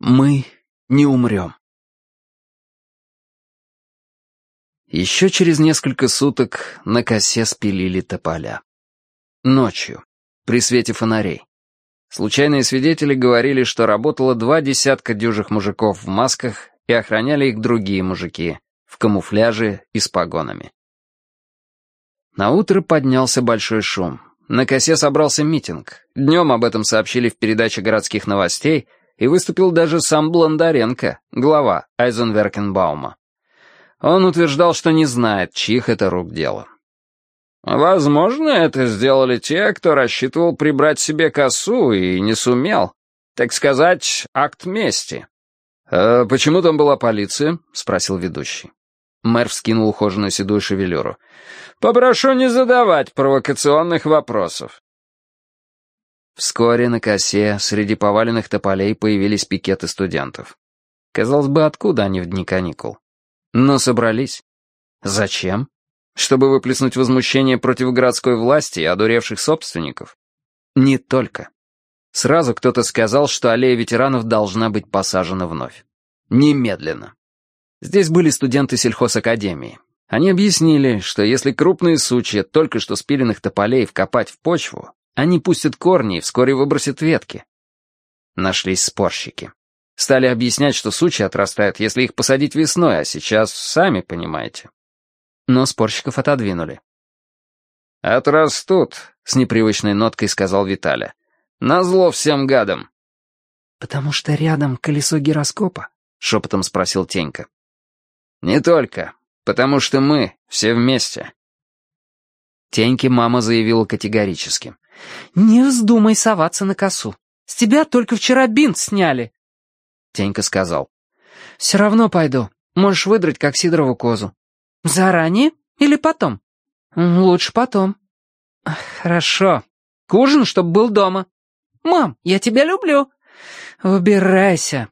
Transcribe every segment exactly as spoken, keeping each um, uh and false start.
Мы не умрем. Еще через несколько суток на косе спилили тополя. Ночью, при свете фонарей. Случайные свидетели говорили, что работало два десятка дюжих мужиков в масках и охраняли их другие мужики в камуфляже и с погонами. Наутро поднялся большой шум. На косе собрался митинг. Днем об этом сообщили в передаче городских новостей, и выступил даже сам Блондаренко, глава Айзенверкенбаума. Он утверждал, что не знает, чьих это рук дело. «Возможно, это сделали те, кто рассчитывал прибрать себе косу и не сумел. Так сказать, акт мести». «А почему там была полиция?» — спросил ведущий. Мэр вскинул ухоженную седую шевелюру. «Попрошу не задавать провокационных вопросов». Вскоре на косе среди поваленных тополей появились пикеты студентов. Казалось бы, откуда они в дни каникул? Но собрались. Зачем? Чтобы выплеснуть возмущение против городской власти и одуревших собственников? Не только. Сразу кто-то сказал, что аллея ветеранов должна быть посажена вновь. Немедленно. Здесь были студенты сельхозакадемии. Они объяснили, что если крупные сучья только что спиленных тополей вкопать в почву, они пустят корни и вскоре выбросят ветки. Нашлись спорщики. Стали объяснять, что сучья отрастают, если их посадить весной, а сейчас сами понимаете. Но спорщиков отодвинули. «Отрастут», — с непривычной ноткой сказал Виталя. «Назло всем гадам». «Потому что рядом колесо гироскопа?» — шепотом спросил Тенька. «Не только. Потому что мы все вместе». Теньке мама заявила категорически. «Не вздумай соваться на косу. С тебя только вчера бинт сняли». Тенька сказал. «Все равно пойду. Можешь выдрать, как Сидорову козу». «Заранее или потом?» «Лучше потом». «Хорошо. К ужину, чтобы был дома». «Мам, я тебя люблю». «Убирайся».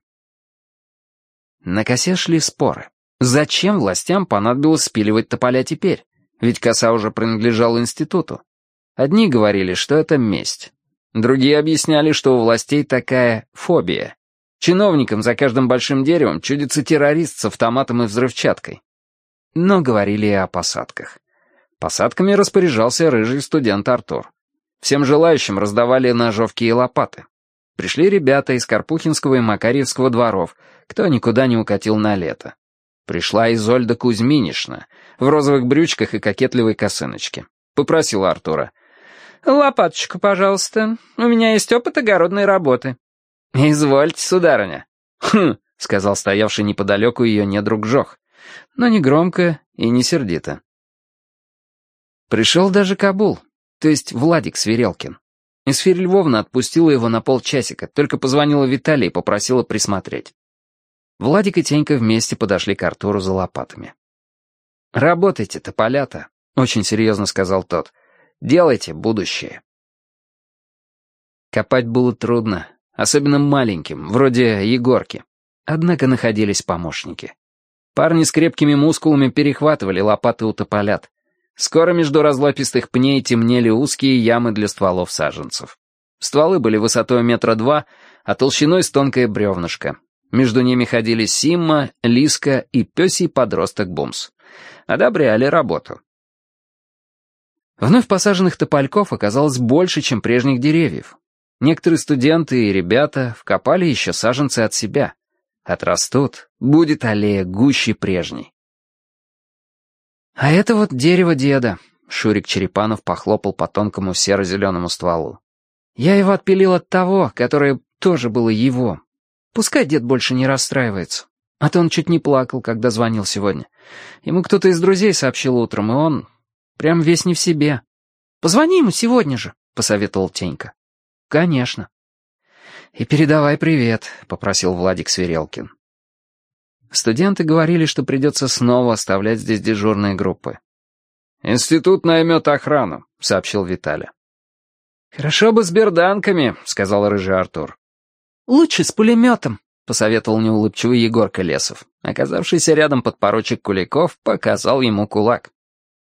На косе шли споры. Зачем властям понадобилось спиливать тополя теперь? Ведь коса уже принадлежала институту. Одни говорили, что это месть. Другие объясняли, что у властей такая фобия. Чиновникам за каждым большим деревом чудится террорист с автоматом и взрывчаткой. Но говорили и о посадках. Посадками распоряжался рыжий студент Артур. Всем желающим раздавали ножовки и лопаты. Пришли ребята из Карпухинского и Макарьевского дворов, кто никуда не укатил на лето. Пришла Изольда Кузьминишна в розовых брючках и кокетливой косыночке. Попросила Артура. «Лопаточку, пожалуйста. У меня есть опыт огородной работы». «Извольте, сударыня». «Хм», — сказал стоявший неподалеку ее недруг Жох, но не громко и не сердито. Пришел даже Кабул, то есть Владик Свирелкин. Исфирь Львовна отпустила его на полчасика, только позвонила Витале и попросила присмотреть. Владик и Тенька вместе подошли к Артуру за лопатами. «Работайте, тополята», — очень серьезно сказал тот. «Делайте будущее». Копать было трудно, особенно маленьким, вроде Егорки. Однако находились помощники. Парни с крепкими мускулами перехватывали лопаты у тополят. Скоро между разлапистых пней темнели узкие ямы для стволов саженцев. Стволы были высотой метра два, а толщиной с тонкое бревнышко. Между ними ходили Симма, Лиска и пёсий подросток Бумс. Одобряли работу. Вновь посаженных топольков оказалось больше, чем прежних деревьев. Некоторые студенты и ребята вкопали еще саженцы от себя. Отрастут, будет аллея гуще прежней. «А это вот дерево деда», — Шурик Черепанов похлопал по тонкому серо-зеленому стволу. «Я его отпилил от того, которое тоже было его. Пускай дед больше не расстраивается. А то он чуть не плакал, когда звонил сегодня. Ему кто-то из друзей сообщил утром, и он прям весь не в себе. Позвони ему сегодня же», — посоветовал Тенька. «Конечно». «И передавай привет», — попросил Владик Свирелкин. Студенты говорили, что придется снова оставлять здесь дежурные группы. «Институт наймет охрану», — сообщил Виталя. «Хорошо бы с берданками», — сказал рыжий Артур. «Лучше с пулеметом», — посоветовал неулыбчивый Егорка Лесов. Оказавшийся рядом подпоручик Куликов показал ему кулак.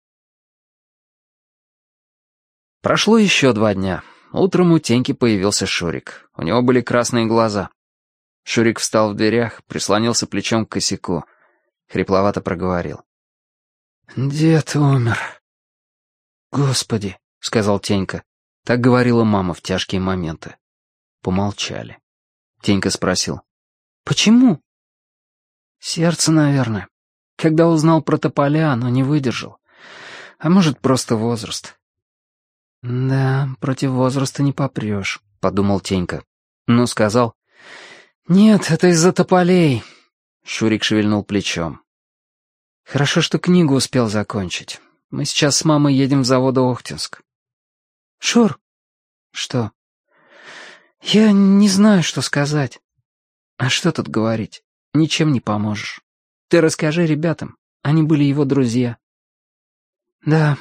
Прошло еще два дня. Утром у Теньки появился Шурик. У него были красные глаза. Шурик встал в дверях, прислонился плечом к косяку. Хрипловато проговорил. «Дед умер». «Господи», — сказал Тенька. Так говорила мама в тяжкие моменты. Помолчали. Тенька спросил. «Почему?» «Сердце, наверное. Когда узнал про тополя, оно не выдержал. А может, просто возраст». «Да, против возраста не попрешь», — подумал Тенька. Но сказал. «Нет, это из-за тополей». Шурик шевельнул плечом. «Хорошо, что книгу успел закончить. Мы сейчас с мамой едем в заводоохтинск». «Шур». «Что?» «Я не знаю, что сказать». «А что тут говорить? Ничем не поможешь. Ты расскажи ребятам, они были его друзья». «Да».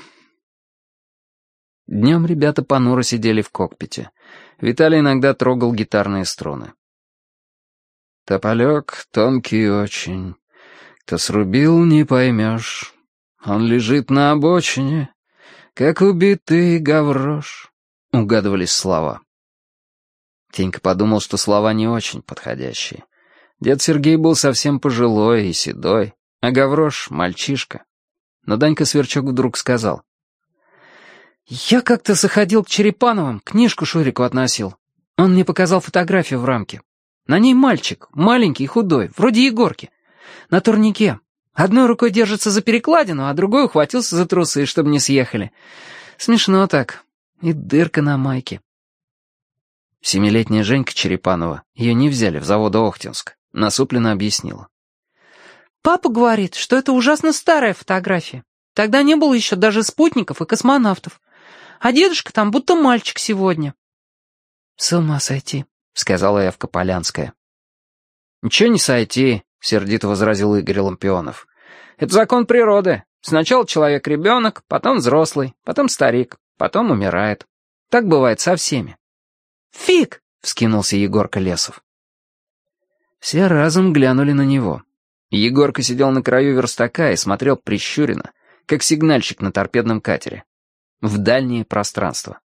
Днем ребята понуро сидели в кокпите. Виталий иногда трогал гитарные струны. «Тополек тонкий очень, кто срубил, не поймешь. Он лежит на обочине, как убитый гаврош», — угадывались слова. Тенька подумал, что слова не очень подходящие. Дед Сергей был совсем пожилой и седой, а гаврош — мальчишка. Но Данька Сверчок вдруг сказал. «Я как-то заходил к Черепановым, книжку Шурику относил. Он мне показал фотографию в рамке. На ней мальчик, маленький и худой, вроде Егорки. На турнике. Одной рукой держится за перекладину, а другой ухватился за трусы, чтобы не съехали. Смешно так. И дырка на майке». Семилетняя Женька Черепанова, ее не взяли в заводоохтинск, насупленно объяснила. «Папа говорит, что это ужасно старая фотография. Тогда не было еще даже спутников и космонавтов. А дедушка там будто мальчик сегодня». «С ума сойти», — сказала Эвка Полянская. «Ничего не сойти», — сердито возразил Игорь Лампионов. «Это закон природы. Сначала человек-ребенок, потом взрослый, потом старик, потом умирает. Так бывает со всеми». «Фиг!» — вскинулся Егорка Лесов. Все разом глянули на него. Егорка сидел на краю верстака и смотрел прищуренно, как сигнальщик на торпедном катере, в дальнее пространство.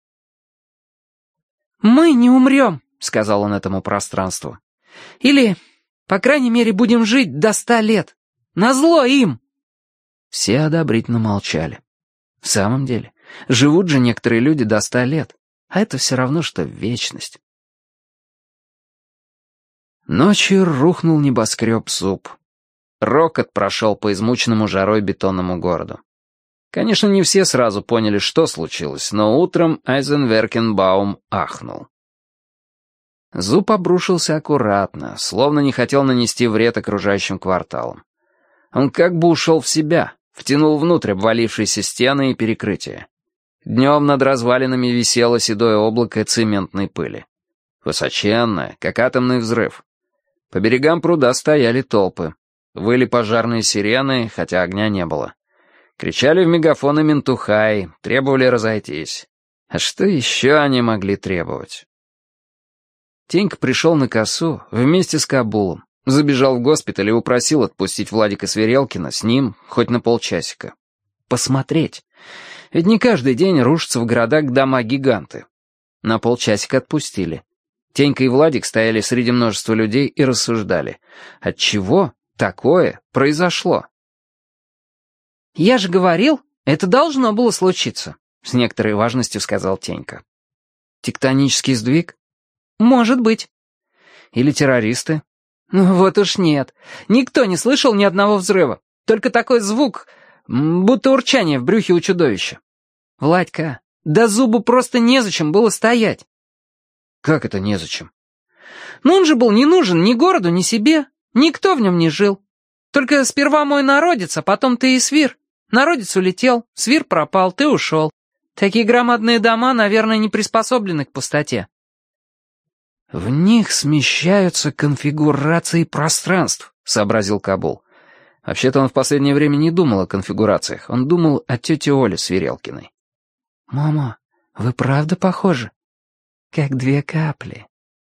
«Мы не умрем», — сказал он этому пространству. «Или, по крайней мере, будем жить до ста лет. Назло им!» Все одобрительно молчали. В самом деле, живут же некоторые люди до ста лет, а это все равно, что вечность. Ночью рухнул небоскреб Зуб. Рокот прошел по измученному жарой бетонному городу. Конечно, не все сразу поняли, что случилось, но утром Айзенверкенбаум ахнул. Зуб обрушился аккуратно, словно не хотел нанести вред окружающим кварталам. Он как бы ушел в себя, втянул внутрь обвалившиеся стены и перекрытия. Днем над развалинами висело седое облако цементной пыли. Высоченное, как атомный взрыв. По берегам пруда стояли толпы. Выли пожарные сирены, хотя огня не было. Кричали в мегафоны ментухаи, требовали разойтись. А что еще они могли требовать? Тенька пришел на косу вместе с Кабулом, забежал в госпиталь и упросил отпустить Владика Сверелкина с ним хоть на полчасика. Посмотреть. Ведь не каждый день рушатся в городах дома-гиганты. На полчасика отпустили. Тенька и Владик стояли среди множества людей и рассуждали. Отчего такое произошло? «Я же говорил, это должно было случиться», — с некоторой важностью сказал Тенька. «Тектонический сдвиг? Может быть. Или террористы? Ну вот уж нет. Никто не слышал ни одного взрыва. Только такой звук, будто урчание в брюхе у чудовища. Владька, да Зубу просто незачем было стоять». «Как это незачем?» «Ну он же был не нужен ни городу, ни себе. Никто в нем не жил. Только сперва мой народец, а потом ты и Свир. Народец улетел, Свир пропал, ты ушел. Такие громадные дома, наверное, не приспособлены к пустоте». «В них смещаются конфигурации пространств», — сообразил Кабул. Вообще-то он в последнее время не думал о конфигурациях, он думал о тете Оле Сверелкиной. «Мама, вы правда похожи? Как две капли».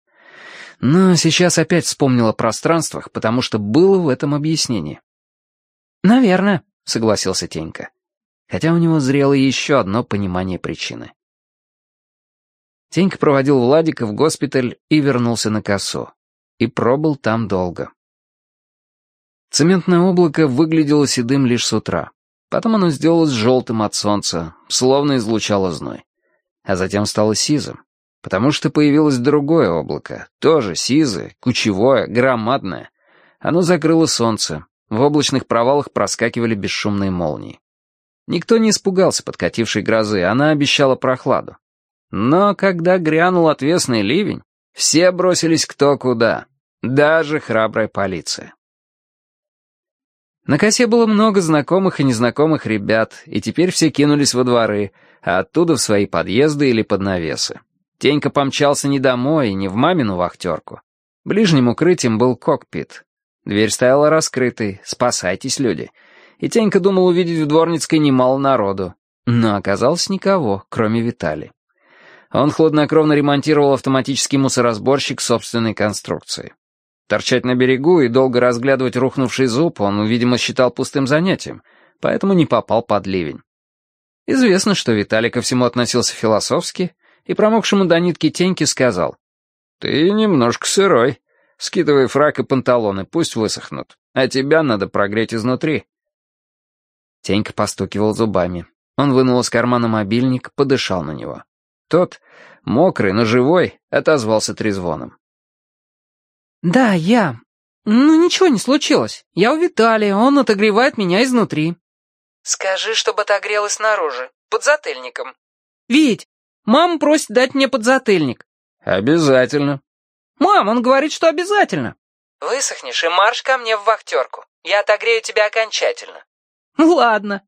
Но сейчас опять вспомнил о пространствах, потому что было в этом объяснение. «Наверное», — согласился Тенька. Хотя у него зрело еще одно понимание причины. Тенька проводил Владика в госпиталь и вернулся на косу. и пробыл там долго. Цементное облако выглядело седым лишь с утра. Потом оно сделалось желтым от солнца, словно излучало зной. А затем стало сизым, потому что появилось другое облако, тоже сизое, кучевое, громадное. Оно закрыло солнце, в облачных провалах проскакивали бесшумные молнии. Никто не испугался подкатившей грозы, она обещала прохладу. Но когда грянул отвесный ливень, все бросились кто куда, даже храбрая полиция. На косе было много знакомых и незнакомых ребят, и теперь все кинулись во дворы, а оттуда в свои подъезды или под навесы. Тенька помчался не домой и не в мамину вахтерку. Ближним укрытием был кокпит. Дверь стояла раскрытой, спасайтесь, люди. И Тенька думал увидеть в Дворницкой немало народу, но оказалось никого, кроме Витали. Он хладнокровно ремонтировал автоматический мусоросборщик собственной конструкции. Торчать на берегу и долго разглядывать рухнувший зуб он, видимо, считал пустым занятием, поэтому не попал под ливень. Известно, что Виталий ко всему относился философски, и промокшему до нитки Теньке сказал: «Ты немножко сырой. Скидывай фрак и панталоны, пусть высохнут, а тебя надо прогреть изнутри». Тенька постукивал зубами. Он вынул из кармана мобильник, подышал на него. Тот, мокрый, но живой, отозвался трезвоном. «Да, я. Ну, ничего не случилось. Я у Виталия, он отогревает меня изнутри». «Скажи, чтобы отогрел и снаружи, подзатыльником». «Вить, мама просит дать мне подзатыльник». «Обязательно». «Мам, он говорит, что обязательно». «Высохнешь и марш ко мне в вахтерку. Я отогрею тебя окончательно». «Ладно».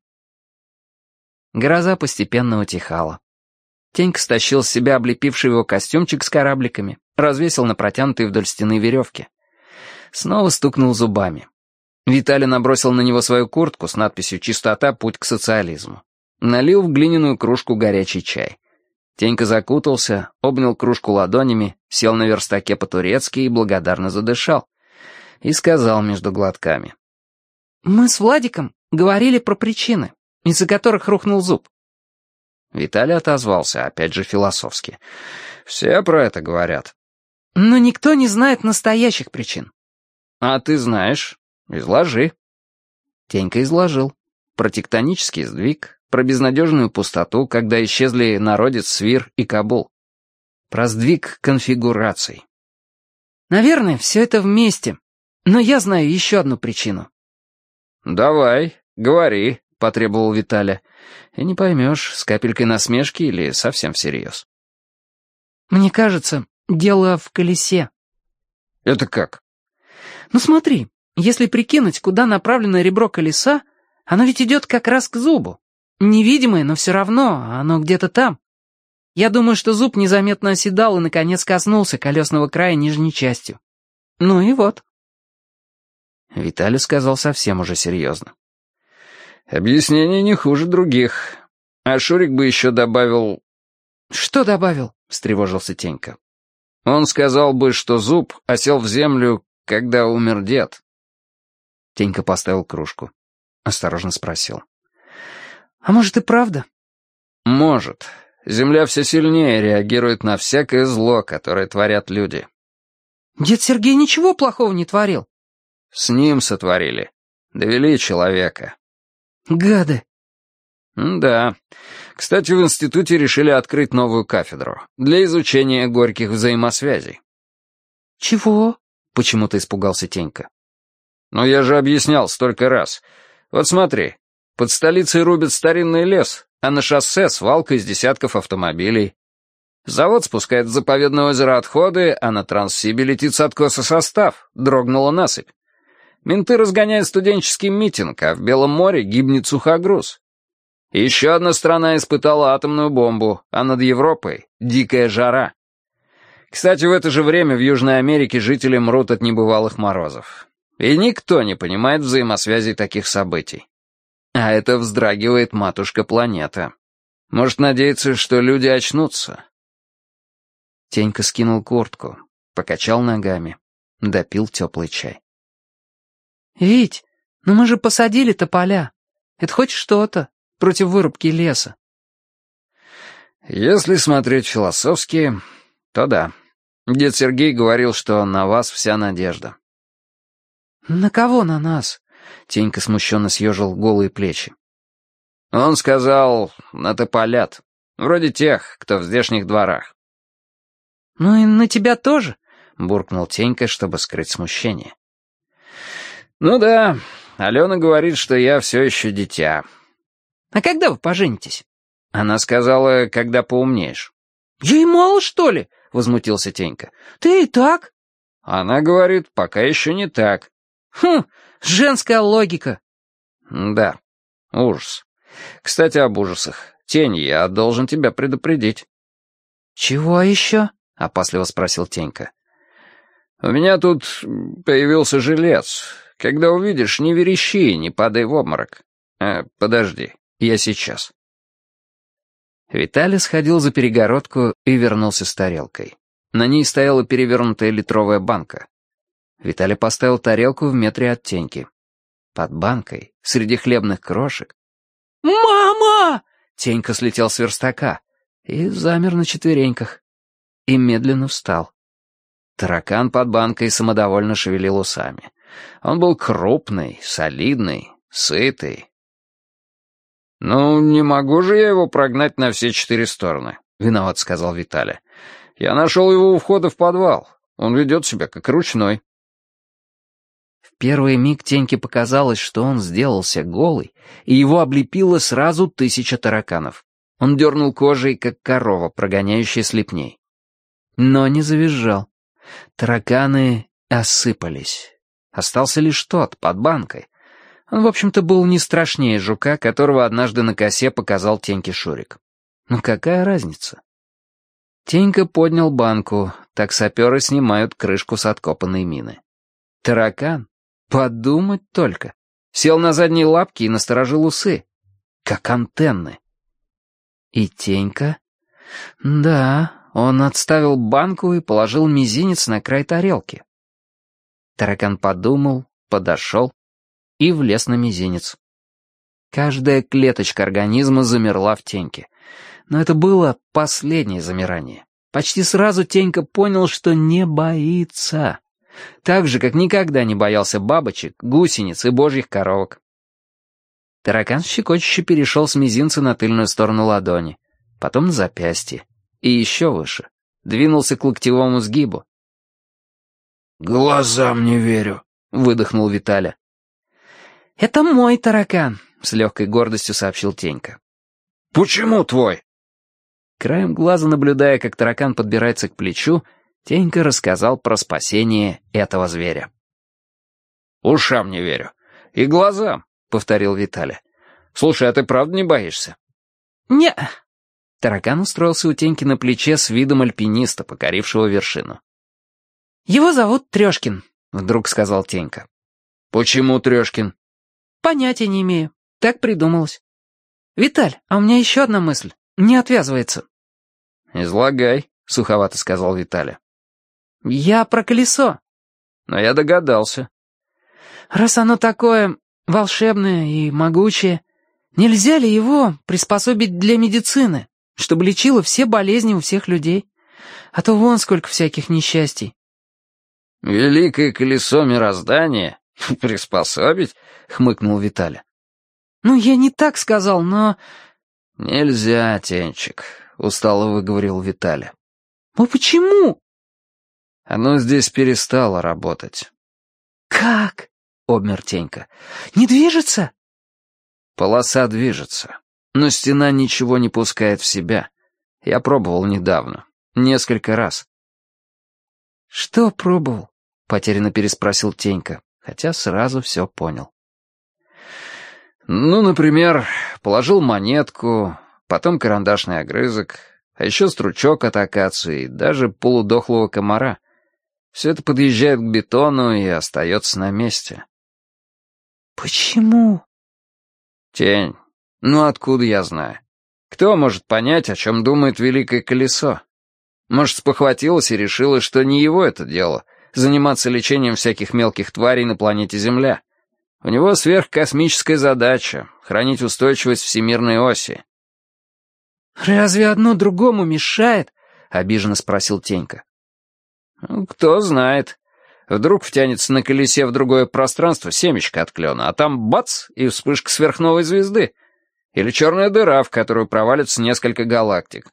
Гроза постепенно утихала. Тенька стащил с себя облепивший его костюмчик с корабликами, развесил на протянутой вдоль стены веревки. Снова стукнул зубами. Виталий набросил на него свою куртку с надписью «Чистота. Путь к социализму». Налил в глиняную кружку горячий чай. Тенька закутался, обнял кружку ладонями, сел на верстаке по-турецки и благодарно задышал. И сказал между глотками: «Мы с Владиком говорили про причины, из-за которых рухнул зуб». Виталий отозвался, опять же философски: «Все про это говорят». «Но никто не знает настоящих причин». «А ты знаешь. Изложи». Тенька изложил. Про тектонический сдвиг, про безнадежную пустоту, когда исчезли народец, Свир и Кабул. Про сдвиг конфигураций. «Наверное, все это вместе. Но я знаю еще одну причину». «Давай, говори», — потребовал Виталя. И не поймешь, с капелькой насмешки или совсем всерьез. «Мне кажется, дело в колесе». «Это как?» «Ну смотри, если прикинуть, куда направлено ребро колеса, оно ведь идет как раз к зубу. Невидимое, но все равно, оно где-то там. Я думаю, что зуб незаметно оседал и, наконец, коснулся колесного края нижней частью. Ну и вот». Виталий сказал совсем уже серьезно: «Объяснение не хуже других. А Шурик бы еще добавил...» «Что добавил?» — встревожился Тенька. «Он сказал бы, что зуб осел в землю, когда умер дед». Тенька поставил кружку. Осторожно спросил: «А может и правда?» «Может. Земля все сильнее реагирует на всякое зло, которое творят люди». «Дед Сергей ничего плохого не творил». «С ним сотворили. Довели человека». «Гады». «Да. Кстати, в институте решили открыть новую кафедру для изучения горьких взаимосвязей». «Чего?» — почему-то испугался Тенька. «Ну, я же объяснял столько раз. Вот смотри, под столицей рубят старинный лес, а на шоссе свалка из десятков автомобилей. Завод спускает в заповедное озеро отходы, а на Транссибе летит с откоса состав, дрогнула насыпь. Менты разгоняют студенческий митинг, а в Белом море гибнет сухогруз. Еще одна страна испытала атомную бомбу, а над Европой — дикая жара. Кстати, в это же время в Южной Америке жители мрут от небывалых морозов. И никто не понимает взаимосвязи таких событий. А это вздрагивает матушка-планета. Может надеяться, что люди очнутся». Тенька скинул куртку, покачал ногами, допил теплый чай. «Вить, ну мы же посадили тополя. Это хоть что-то против вырубки леса». «Если смотреть философски, то да. Дед Сергей говорил, что на вас вся надежда». «На кого на нас?» — Тенька смущенно съежил голые плечи. Он сказал, на тополят. Вроде тех, кто в здешних дворах. «Ну и на тебя тоже?» — буркнул Тенька, чтобы скрыть смущение. «Ну да, Алена говорит, что я все еще дитя». «А когда вы поженитесь?» Она сказала, когда поумнеешь. «Ей мало, что ли?» — возмутился Тенька. «Ты и так». Она говорит, пока еще не так. «Хм, женская логика». «Да, ужас. Кстати, об ужасах. Тень, я должен тебя предупредить». «Чего еще?» — опасливо спросил Тенька. «У меня тут появился жилец. Когда увидишь, не верещи, не падай в обморок. Э, подожди, я сейчас». Виталий сходил за перегородку и вернулся с тарелкой. На ней стояла перевернутая литровая банка. Виталий поставил тарелку в метре от Теньки. Под банкой, среди хлебных крошек... «Мама!» Тенька слетел с верстака и замер на четвереньках. И медленно встал. Таракан под банкой самодовольно шевелил усами. Он был крупный, солидный, сытый. «Ну, не могу же я его прогнать на все четыре стороны», — виноват сказал Виталий. «Я нашел его у входа в подвал. Он ведет себя как ручной». В первый миг Теньке показалось, что он сделался голый, и его облепило сразу тысяча тараканов. Он дернул кожей, как корова, прогоняющая слепней. Но не завизжал. Тараканы осыпались. Остался лишь тот, под банкой. Он, в общем-то, был не страшнее жука, которого однажды на косе показал Теньке Шурик. Ну какая разница? Тенька поднял банку, так саперы снимают крышку с откопанной мины. Таракан? Подумать только. Сел на задние лапки и насторожил усы. Как антенны. И Тенька? Да, он отставил банку и положил мизинец на край тарелки. Таракан подумал, подошел и влез на мизинец. Каждая клеточка организма замерла в Теньке. Но это было последнее замирание. Почти сразу Тенька понял, что не боится. Так же, как никогда не боялся бабочек, гусениц и божьих коровок. Таракан щекочуще перешел с мизинца на тыльную сторону ладони, потом на запястье и еще выше. Двинулся к локтевому сгибу. «Глазам не верю», — выдохнул Виталя. «Это мой таракан», — с легкой гордостью сообщил Тенька. «Почему твой?» Краем глаза наблюдая, как таракан подбирается к плечу, Тенька рассказал про спасение этого зверя. «Ушам не верю. И глазам», — повторил Виталя. «Слушай, а ты правда не боишься?» «Не». Таракан устроился у Теньки на плече с видом альпиниста, покорившего вершину. «Его зовут Трешкин», — вдруг сказал Тенька. «Почему Трешкин?» «Понятия не имею. Так придумалось. Виталь, а у меня еще одна мысль. Не отвязывается». «Излагай», — суховато сказал Виталя. «Я про колесо». «Но я догадался». «Раз оно такое волшебное и могучее, нельзя ли его приспособить для медицины, чтобы лечило все болезни у всех людей? А то вон сколько всяких несчастий». «Великое колесо мироздания? Приспособить?» — хмыкнул Виталя. «Ну, я не так сказал, но...» «Нельзя, Тенчик», — устало выговорил Виталя. «Ну почему?» «Оно здесь перестало работать». «Как?» — обмер Тенька. «Не движется?» «Полоса движется, но стена ничего не пускает в себя. Я пробовал недавно, несколько раз». «Что пробовал?» — потерянно переспросил Тенька, хотя сразу все понял. «Ну, например, положил монетку, потом карандашный огрызок, а еще стручок от акации, даже полудохлого комара. Все это подъезжает к бетону и остается на месте». «Почему?» «Тень, ну откуда я знаю? Кто может понять, о чем думает великое колесо? Может, спохватилась и решила, что не его это дело — заниматься лечением всяких мелких тварей на планете Земля. У него сверхкосмическая задача — хранить устойчивость всемирной оси». «Разве одно другому мешает?» — обиженно спросил Тенька. Ну, кто знает. Вдруг втянется на колесе в другое пространство семечко от клена, а там бац, и вспышка сверхновой звезды. Или черная дыра, в которую провалится несколько галактик.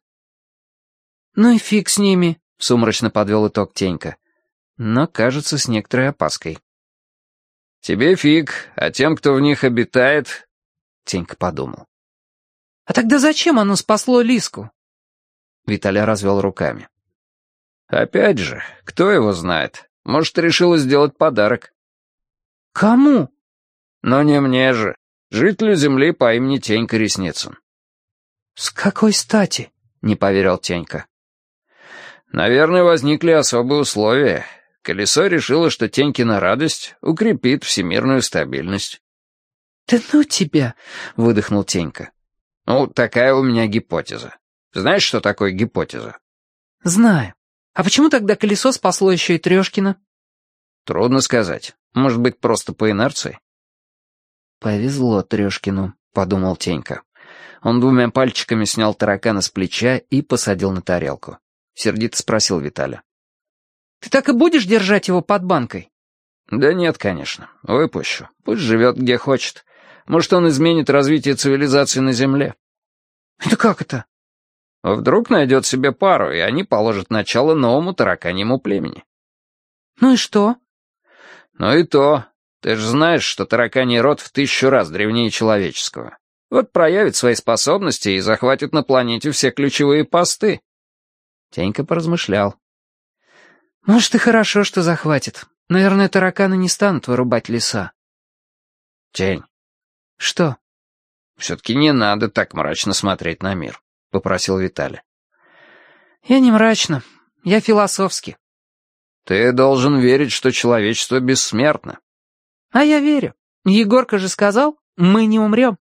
«Ну и фиг с ними», — сумрачно подвел итог Тенька. Но, кажется, с некоторой опаской. «Тебе фиг, а тем, кто в них обитает...» Тенька подумал. «А тогда зачем оно спасло Лиску?» Виталя развел руками. «Опять же, кто его знает? Может, решила сделать подарок». «Кому?» «Но не мне же. Жителю Земли по имени Тенька Ресницын». «С какой стати?» — не поверил Тенька. «Наверное, возникли особые условия. Колесо решило, что Тенькина радость укрепит всемирную стабильность». «Да ну тебя!» — выдохнул Тенька. «Ну, такая у меня гипотеза. Знаешь, что такое гипотеза?» «Знаю. А почему тогда колесо спасло еще и Трешкина?» «Трудно сказать. Может быть, просто по инерции?» «Повезло Трешкину», — подумал Тенька. Он двумя пальчиками снял таракана с плеча и посадил на тарелку. Сердито спросил Виталя. «Ты так и будешь держать его под банкой?» «Да нет, конечно. Выпущу. Пусть живет где хочет. Может, он изменит развитие цивилизации на Земле». «Это как это?» «Вдруг найдет себе пару, и они положат начало новому тараканьему племени». «Ну и что?» «Ну и то. Ты же знаешь, что тараканий род в тысячу раз древнее человеческого. Вот проявит свои способности и захватит на планете все ключевые посты». Тенька поразмышлял. «Может, и хорошо, что захватит. Наверное, тараканы не станут вырубать леса». «Тень». «Что?» «Все-таки не надо так мрачно смотреть на мир», — попросил Виталя. «Я не мрачно. Я философски». «Ты должен верить, что человечество бессмертно». «А я верю. Егорка же сказал, мы не умрем».